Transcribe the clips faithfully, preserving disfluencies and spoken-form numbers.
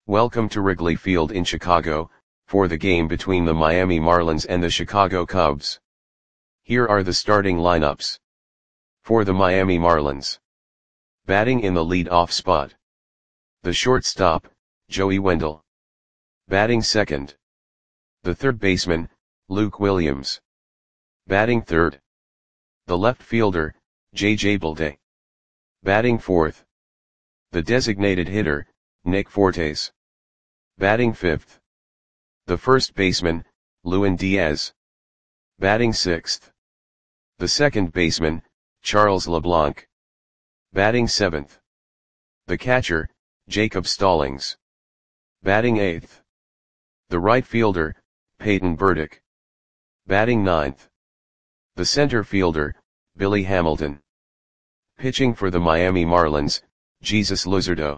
Welcome to Wrigley Field in Chicago, for the game between the Miami Marlins and the Chicago Cubs. Here are the starting lineups. For the Miami Marlins. Batting in the lead-off spot. The shortstop, Joey Wendle. Batting second. The third baseman, Luke Williams. Batting third. The left fielder, J J Bleday. Batting fourth. The designated hitter, Nick Fortes. Batting fifth. The first baseman, Lewin Diaz. Batting sixth. The second baseman, Charles LeBlanc. Batting seventh. The catcher, Jacob Stallings. Batting eighth. The right fielder, Peyton Burdick. Batting ninth. The center fielder, Billy Hamilton. Pitching for the Miami Marlins, Jesus Luzardo.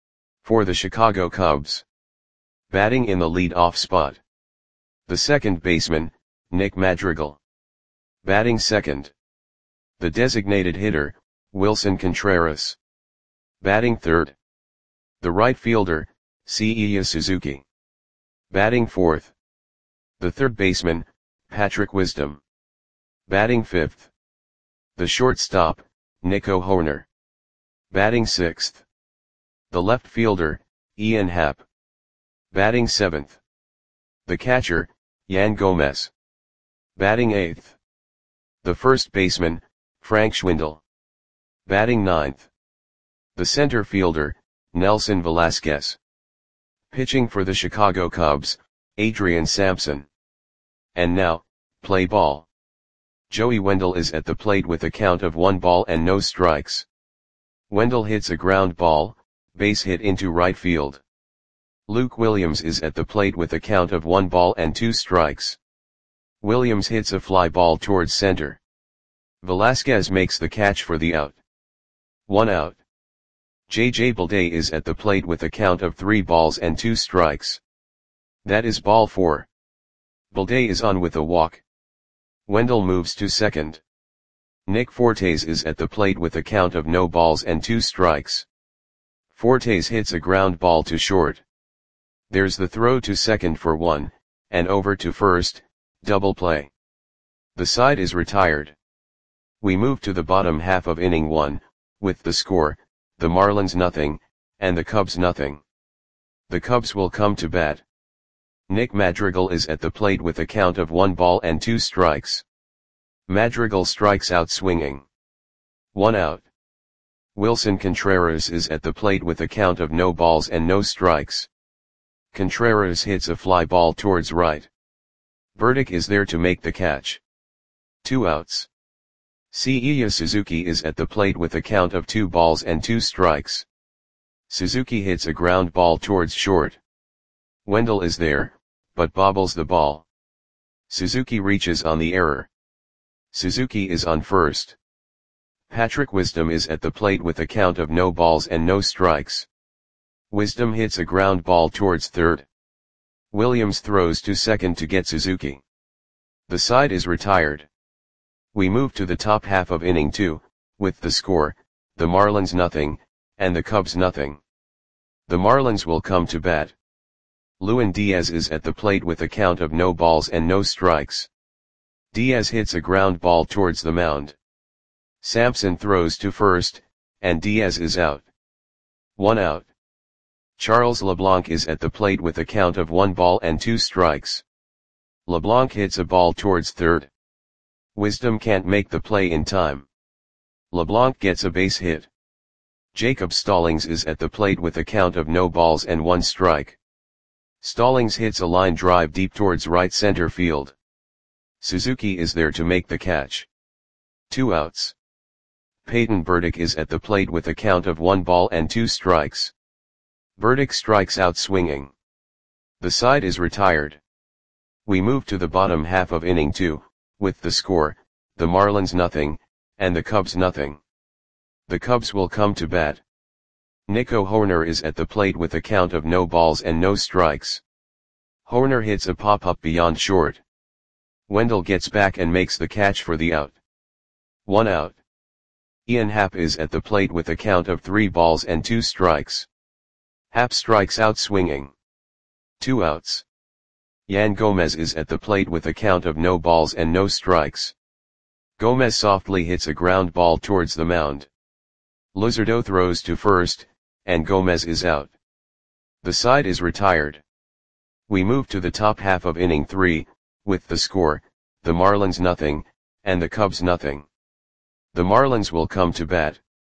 For the Chicago Cubs. Batting in the lead-off spot. The second baseman, Nick Madrigal. Batting second. The designated hitter, Wilson Contreras. Batting third. The right fielder, Seiya Suzuki. Batting fourth. The third baseman, Patrick Wisdom. Batting fifth. The shortstop, Nico Hoerner. Batting sixth. The left fielder, Ian Happ. Batting seventh. The catcher, Yan Gomez. Batting eighth. The first baseman, Frank Schwindel. Batting ninth. The center fielder, Nelson Velasquez. Pitching for the Chicago Cubs, Adrian Sampson. And now, play ball. Joey Wendle is at the plate with a count of one ball and no strikes. Wendle hits a ground ball, base hit into right field. Luke Williams is at the plate with a count of one ball and two strikes. Williams hits a fly ball towards center. Velasquez makes the catch for the out. One out. J J Bleday is at the plate with a count of three balls and two strikes. That is ball four. Bleday is on with a walk. Wendle moves to second. Nick Fortes is at the plate with a count of no balls and two strikes. Fortes hits a ground ball to short. There's the throw to second for one, and over to first, double play. The side is retired. We move to the bottom half of inning one, with the score, the Marlins nothing, and the Cubs nothing. The Cubs will come to bat. Nick Madrigal is at the plate with a count of one ball and two strikes. Madrigal strikes out swinging. One out. Wilson Contreras is at the plate with a count of no balls and no strikes. Contreras hits a fly ball towards right. Burdick is there to make the catch. Two outs. Seiya Suzuki is at the plate with a count of two balls and two strikes. Suzuki hits a ground ball towards short. Wendle is there, but bobbles the ball. Suzuki reaches on the error. Suzuki is on first. Patrick Wisdom is at the plate with a count of no balls and no strikes. Wisdom hits a ground ball towards third. Williams throws to second to get Suzuki. The side is retired. We move to the top half of inning two, with the score, the Marlins nothing, and the Cubs nothing. The Marlins will come to bat. Lewin Diaz is at the plate with a count of no balls and no strikes. Diaz hits a ground ball towards the mound. Sampson throws to first, and Diaz is out. One out. Charles LeBlanc is at the plate with a count of one ball and two strikes. LeBlanc hits a ball towards third. Wisdom can't make the play in time. LeBlanc gets a base hit. Jacob Stallings is at the plate with a count of no balls and one strike. Stallings hits a line drive deep towards right center field. Suzuki is there to make the catch. Two outs. Peyton Burdick is at the plate with a count of one ball and two strikes. Burdick strikes out swinging. The side is retired. We move to the bottom half of inning two, with the score, the Marlins nothing, and the Cubs nothing. The Cubs will come to bat. Nico Hoerner is at the plate with a count of no balls and no strikes. Hoerner hits a pop-up beyond short. Wendle gets back and makes the catch for the out. One out. Ian Happ is at the plate with a count of three balls and two strikes. Happ strikes out swinging. Two outs. Yan Gomez is at the plate with a count of no balls and no strikes. Gomez softly hits a ground ball towards the mound. Luzardo throws to first, and Gomez is out. The side is retired. We move to the top half of inning three, with the score, the Marlins nothing, and the Cubs nothing. The Marlins will come to bat.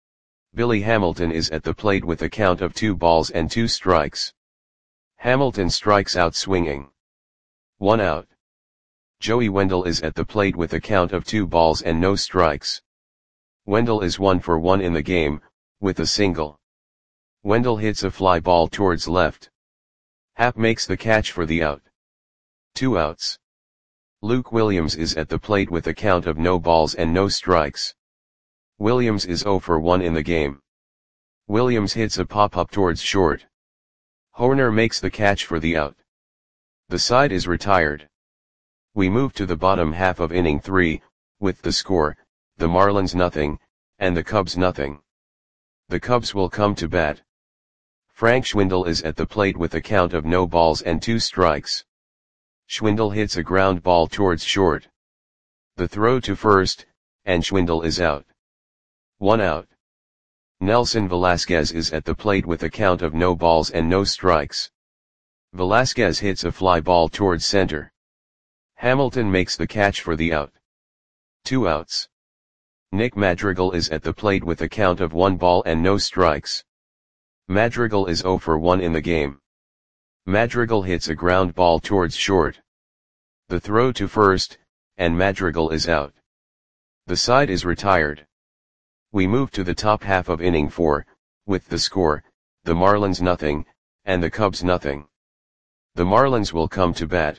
Billy Hamilton is at the plate with a count of two balls and two strikes. Hamilton strikes out swinging. One out. Joey Wendle is at the plate with a count of two balls and no strikes. Wendle is one for one in the game, with a single. Wendle hits a fly ball towards left. Happ makes the catch for the out. Two outs. Luke Williams is at the plate with a count of no balls and no strikes. Williams is zero for one in the game. Williams hits a pop-up towards short. Horner makes the catch for the out. The side is retired. We move to the bottom half of inning three, with the score, the Marlins nothing, and the Cubs nothing. The Cubs will come to bat. Frank Schwindel is at the plate with a count of no balls and two strikes. Schwindel hits a ground ball towards short. The throw to first, and Schwindel is out. One out. Nelson Velasquez is at the plate with a count of no balls and no strikes. Velasquez hits a fly ball towards center. Hamilton makes the catch for the out. Two outs. Nick Madrigal is at the plate with a count of one ball and no strikes. Madrigal is zero for one in the game. Madrigal hits a ground ball towards short. The throw to first, and Madrigal is out. The side is retired. We move to the top half of inning four, with the score, the Marlins nothing, and the Cubs nothing. The Marlins will come to bat.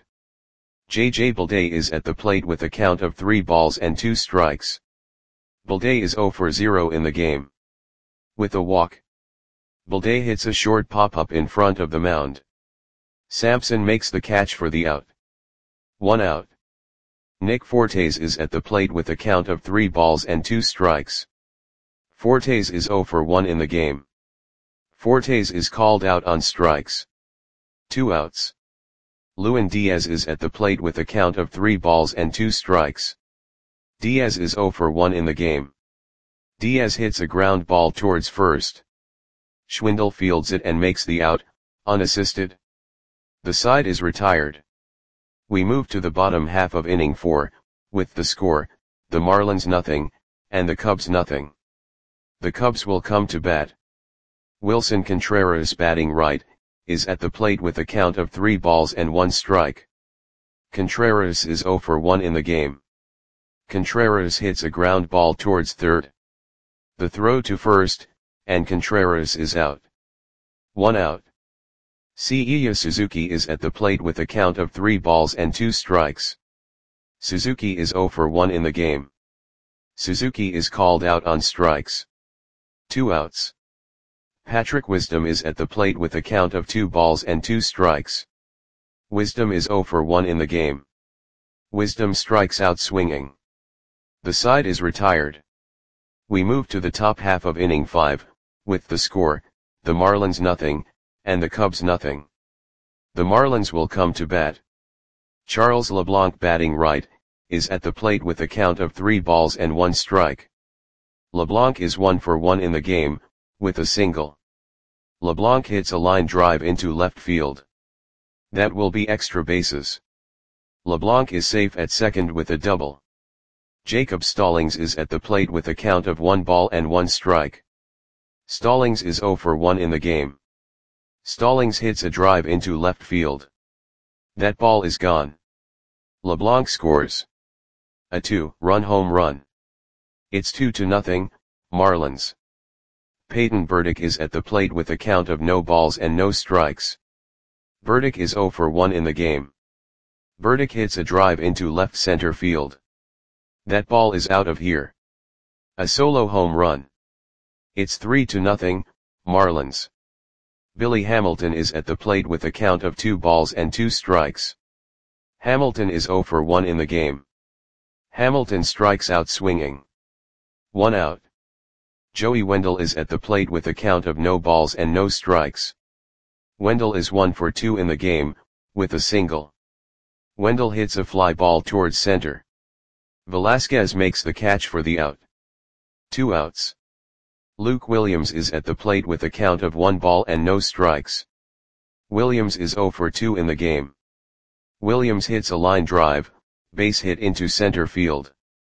J J Bleday is at the plate with a count of three balls and two strikes. Bleday is zero for zero in the game. With a walk. Bleday hits a short pop-up in front of the mound. Sampson makes the catch for the out. One out. Nick Fortes is at the plate with a count of three balls and two strikes. Fortes is zero for one in the game. Fortes is called out on strikes. Two outs. Lewin Diaz is at the plate with a count of three balls and two strikes. Diaz is zero for one in the game. Diaz hits a ground ball towards first. Schwindel fields it and makes the out, unassisted. The side is retired. We move to the bottom half of inning four, with the score, the Marlins nothing, and the Cubs nothing. The Cubs will come to bat. Wilson Contreras, batting right, is at the plate with a count of three balls and one strike. Contreras is zero for one in the game. Contreras hits a ground ball towards third. The throw to first, and Contreras is out. One out. Seiya Suzuki is at the plate with a count of three balls and two strikes. Suzuki is zero for one in the game. Suzuki is called out on strikes. Two outs. Patrick Wisdom is at the plate with a count of two balls and two strikes. Wisdom is zero for one in the game. Wisdom strikes out swinging. The side is retired. We move to the top half of inning five, with the score, the Marlins nothing, and the Cubs nothing. The Marlins will come to bat. Charles LeBlanc, batting right, is at the plate with a count of three balls and one strike. LeBlanc is one for one in the game, with a single. LeBlanc hits a line drive into left field. That will be extra bases. LeBlanc is safe at second with a double. Jacob Stallings is at the plate with a count of one ball and one strike. Stallings is zero for one in the game. Stallings hits a drive into left field. That ball is gone. LeBlanc scores a two-run home run. It's two to nothing, Marlins. Peyton Burdick is at the plate with a count of no balls and no strikes. Burdick is zero for one in the game. Burdick hits a drive into left center field. That ball is out of here. A solo home run. It's three to nothing, Marlins. Billy Hamilton is at the plate with a count of two balls and two strikes. Hamilton is zero for one in the game. Hamilton strikes out swinging. One out. Joey Wendle is at the plate with a count of no balls and no strikes. Wendell is one for two in the game, with a single. Wendell hits a fly ball towards center. Velasquez makes the catch for the out. Two outs. Luke Williams is at the plate with a count of one ball and no strikes. Williams is zero for two in the game. Williams hits a line drive, base hit into center field.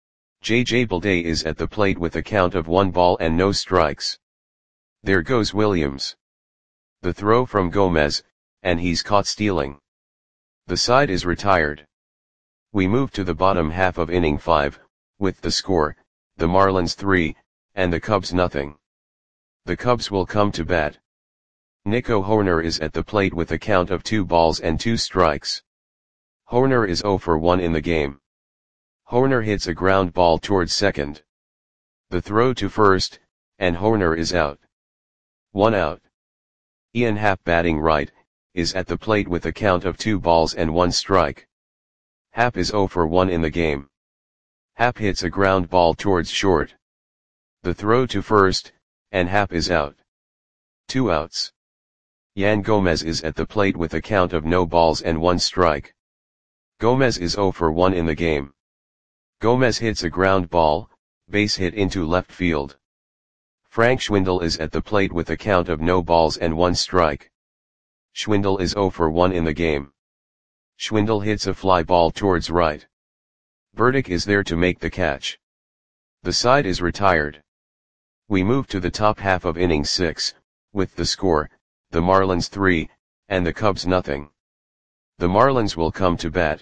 J J Bleday is at the plate with a count of one ball and no strikes. There goes Williams. The throw from Gomez, and he's caught stealing. The side is retired. We move to the bottom half of inning five, with the score, the Marlins three, and the Cubs nothing. The Cubs will come to bat. Nico Hoerner is at the plate with a count of two balls and two strikes. Hoerner is zero for one in the game. Hoerner hits a ground ball towards second. The throw to first, and Hoerner is out. One out. Ian Happ, batting right, is at the plate with a count of two balls and one strike. Happ is zero for one in the game. Happ hits a ground ball towards short. The throw to first, and Happ is out. Two outs. Yan Gomez is at the plate with a count of no balls and one strike. Gomez is zero for one in the game. Gomez hits a ground ball, base hit into left field. Frank Schwindel is at the plate with a count of no balls and one strike. Schwindel is zero for one in the game. Schwindel hits a fly ball towards right. Burdick is there to make the catch. The side is retired. We move to the top half of inning six, with the score, the Marlins three, and the Cubs nothing. The Marlins will come to bat.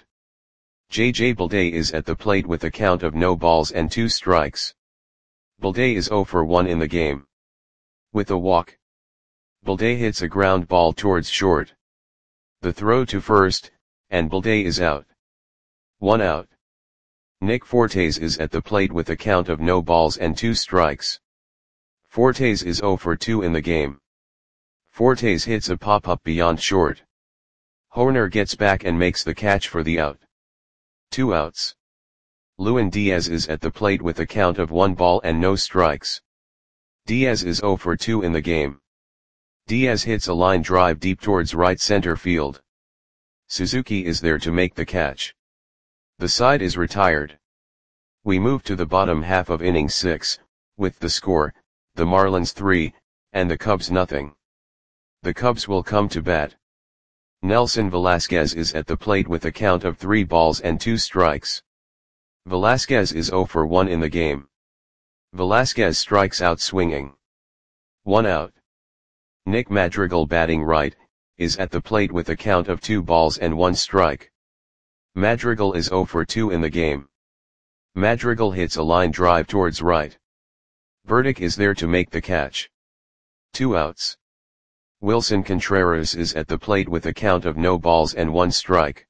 J J Bleday is at the plate with a count of no balls and two strikes. Bleday is zero for one in the game. With a walk. Bleday hits a ground ball towards short. The throw to first, and Bleday is out. One out. Nick Fortes is at the plate with a count of no balls and two strikes. Fortes is zero for two in the game. Fortes hits a pop-up beyond short. Hoerner gets back and makes the catch for the out. Two outs. Lewin Diaz is at the plate with a count of one ball and no strikes. Diaz is zero for two in the game. Diaz hits a line drive deep towards right center field. Suzuki is there to make the catch. The side is retired. We move to the bottom half of inning six, with the score, the Marlins three, and the Cubs nothing. The Cubs will come to bat. Nelson Velasquez is at the plate with a count of three balls and two strikes. Velasquez is zero for one in the game. Velasquez strikes out swinging. One out. Nick Madrigal, batting right, is at the plate with a count of two balls and one strike. Madrigal is zero for two in the game. Madrigal hits a line drive towards right. Burdick is there to make the catch. Two outs. Wilson Contreras is at the plate with a count of no balls and one strike.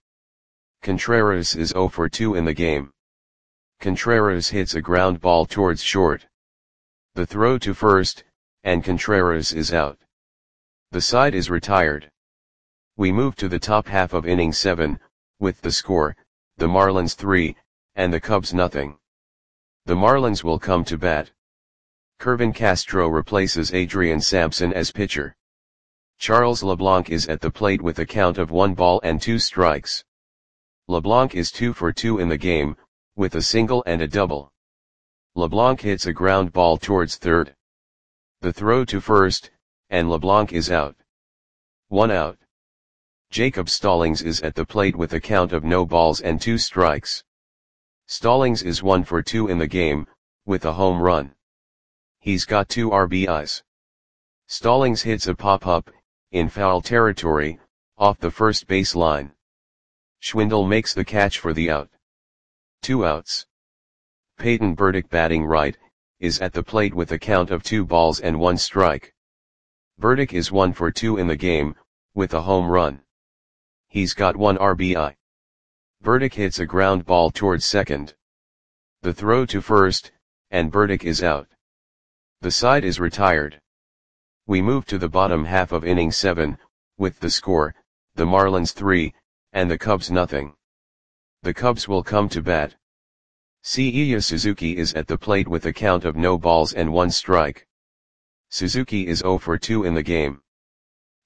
Contreras is zero for two in the game. Contreras hits a ground ball towards short. The throw to first, and Contreras is out. The side is retired. We move to the top half of inning seven, with the score, the Marlins three, and the Cubs nothing. The Marlins will come to bat. Kervin Castro replaces Adrian Sampson as pitcher. Charles LeBlanc is at the plate with a count of one ball and two strikes. LeBlanc is two for two in the game, with a single and a double. LeBlanc hits a ground ball towards third. The throw to first, and LeBlanc is out. One out. Jacob Stallings is at the plate with a count of no balls and two strikes. Stallings is one for two in the game, with a home run. He's got two R B Is. Stallings hits a pop-up, in foul territory, off the first base line. Schwindel makes the catch for the out. Two outs. Peyton Burdick, batting right, is at the plate with a count of two balls and one strike. Burdick is one for two in the game, with a home run. He's got one R B I. Burdick hits a ground ball towards second. The throw to first, and Burdick is out. The side is retired. We move to the bottom half of inning seven, with the score, the Marlins three, and the Cubs nothing. The Cubs will come to bat. Seiya Suzuki is at the plate with a count of no balls and one strike. Suzuki is zero for two in the game.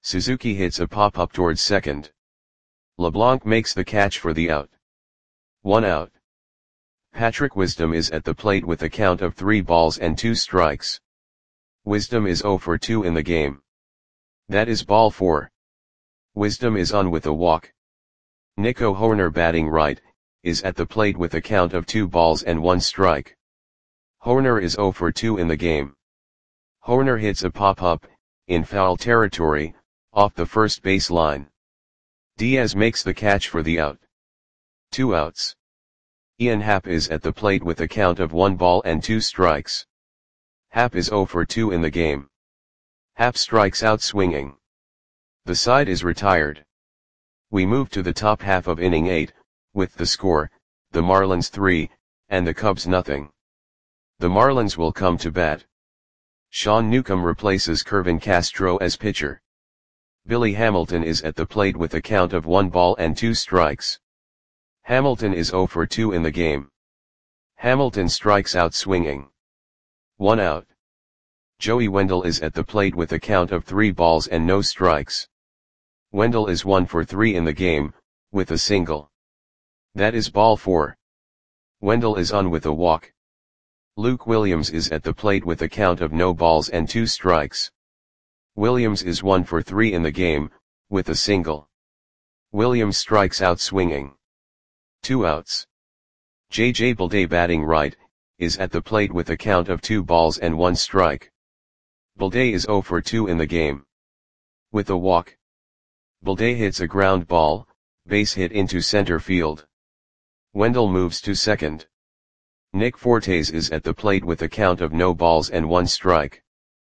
Suzuki hits a pop-up towards second. LeBlanc makes the catch for the out. One out. Patrick Wisdom is at the plate with a count of three balls and two strikes. Wisdom is zero for two in the game. That is ball four. Wisdom is on with a walk. Nico Hoerner, batting right, is at the plate with a count of two balls and one strike. Hoerner is zero for two in the game. Hoerner hits a pop-up, in foul territory, off the first base line. Diaz makes the catch for the out. Two outs. Ian Happ is at the plate with a count of one ball and two strikes. Happ is zero for two in the game. Happ strikes out swinging. The side is retired. We move to the top half of inning eight, with the score, the Marlins three, and the Cubs nothing. The Marlins will come to bat. Sean Newcomb replaces Kervin Castro as pitcher. Billy Hamilton is at the plate with a count of one ball and two strikes. Hamilton is zero for two in the game. Hamilton strikes out swinging. One out. Joey Wendell is at the plate with a count of three balls and no strikes. Wendell is one for three in the game, with a single. That is ball four. Wendell is on with a walk. Luke Williams is at the plate with a count of no balls and two strikes. Williams is one for three in the game, with a single. Williams strikes out swinging. Two outs. J J Bleday, batting right, is at the plate with a count of two balls and one strike. Bleday is zero for two in the game. With a walk. Bleday hits a ground ball, base hit into center field. Wendell moves to second. Nick Fortes is at the plate with a count of no balls and one strike.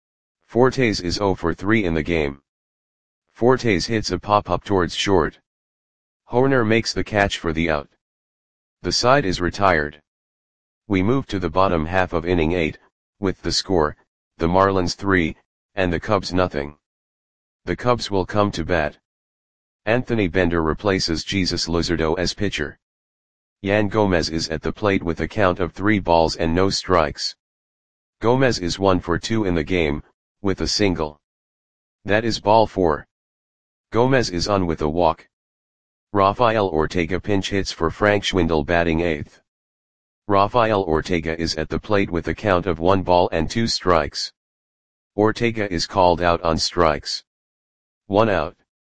Fortes is zero for three in the game. Fortes hits a pop-up towards short. Hoerner makes the catch for the out. The side is retired. We move to the bottom half of inning eight, with the score, the Marlins three, and the Cubs nothing. The Cubs will come to bat. Anthony Bender replaces Jesus Luzardo as pitcher. Yan Gomez is at the plate with a count of three balls and no strikes. Gomez is one for two in the game, with a single. That is ball four. Gomez is on with a walk. Rafael Ortega pinch hits for Frank Schwindel, batting eighth. Rafael Ortega is at the plate with a count of one ball and two strikes. Ortega is called out on strikes. One out.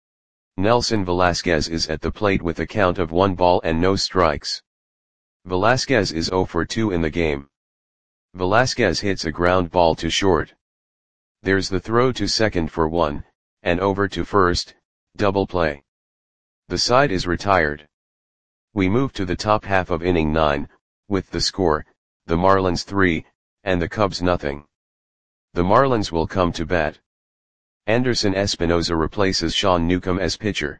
Nelson Velasquez is at the plate with a count of one ball and no strikes. Velasquez is zero for two in the game. Velasquez hits a ground ball to short. There's the throw to second for one, and over to first, double play. The side is retired. We move to the top half of inning nine, with the score, the Marlins three, and the Cubs nothing. The Marlins will come to bat. Anderson Espinoza replaces Sean Newcomb as pitcher.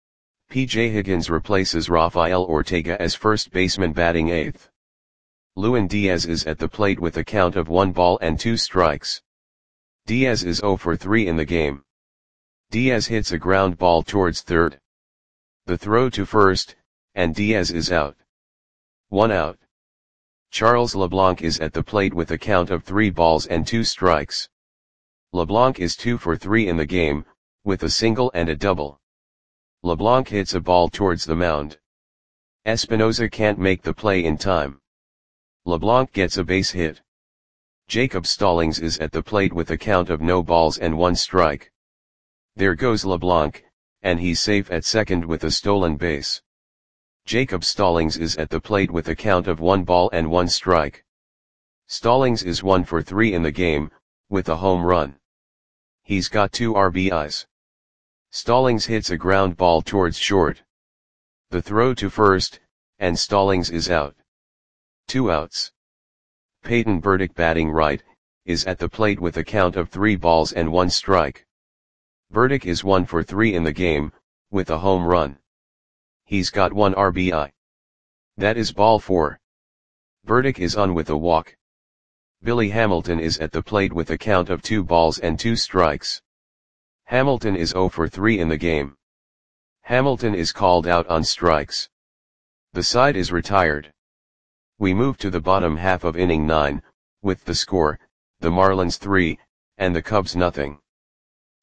P J Higgins replaces Rafael Ortega as first baseman, batting eighth. Lewin Diaz is at the plate with a count of one ball and two strikes. Diaz is zero for three in the game. Diaz hits a ground ball towards third. The throw to first, and Diaz is out. One out. Charles LeBlanc is at the plate with a count of three balls and two strikes. LeBlanc is two for three in the game, with a single and a double. LeBlanc hits a ball towards the mound. Espinoza can't make the play in time. LeBlanc gets a base hit. Jacob Stallings is at the plate with a count of no balls and one strike. There goes LeBlanc, and he's safe at second with a stolen base. Jacob Stallings is at the plate with a count of one ball and one strike. Stallings is one for three in the game, with a home run. He's got two R B Is. Stallings hits a ground ball towards short. The throw to first, and Stallings is out. Two outs. Peyton Burdick, batting right, is at the plate with a count of three balls and one strike. Burdick is one for three in the game, with a home run. He's got one R B I. That is ball four. Burdick is on with a walk. Billy Hamilton is at the plate with a count of two balls and two strikes. Hamilton is zero for three in the game. Hamilton is called out on strikes. The side is retired. We move to the bottom half of inning nine, with the score, the Marlins three, and the Cubs nothing.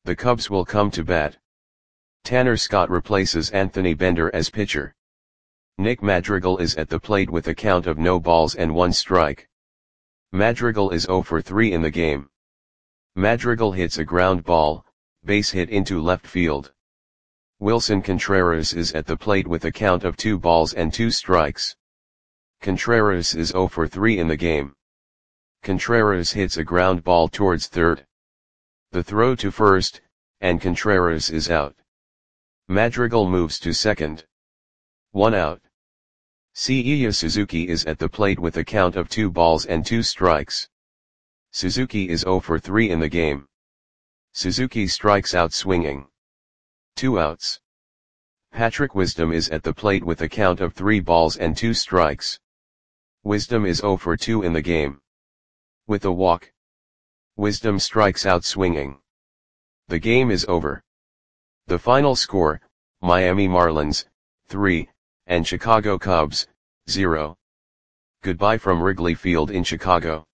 The Cubs will come to bat. Tanner Scott replaces Anthony Bender as pitcher. Nick Madrigal is at the plate with a count of no balls and one strike. Madrigal is zero for three in the game. Madrigal hits a ground ball, base hit into left field. Wilson Contreras is at the plate with a count of two balls and two strikes. Contreras is zero for three in the game. Contreras hits a ground ball towards third. The throw to first, and Contreras is out. Madrigal moves to second. One out. Seiya Suzuki is at the plate with a count of two balls and two strikes. Suzuki is zero for three in the game. Suzuki strikes out swinging. Two outs. Patrick Wisdom is at the plate with a count of three balls and two strikes. Wisdom is zero for two in the game. With a walk, Wisdom strikes out swinging. The game is over. The final score, Miami Marlins, three, and Chicago Cubs, zero. Goodbye from Wrigley Field in Chicago.